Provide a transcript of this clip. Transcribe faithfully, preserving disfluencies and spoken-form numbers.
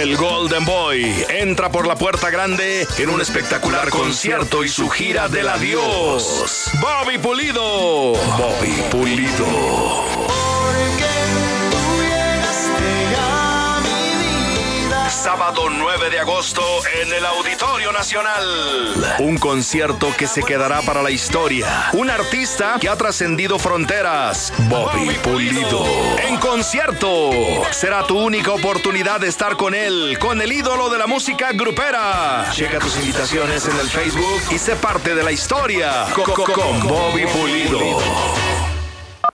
El Golden Boy entra por la puerta grande en un espectacular concierto y su gira del adiós. Bobby Pulido. Bobby Pulido. Sábado nueve de agosto en el Auditorio Nacional. Un concierto que se quedará para la historia. Un artista que ha trascendido fronteras. Bobby Pulido. En concierto. Será tu única oportunidad de estar con él, con el ídolo de la música grupera. Checa tus invitaciones en el Facebook y sé parte de la historia con, con, con Bobby Pulido.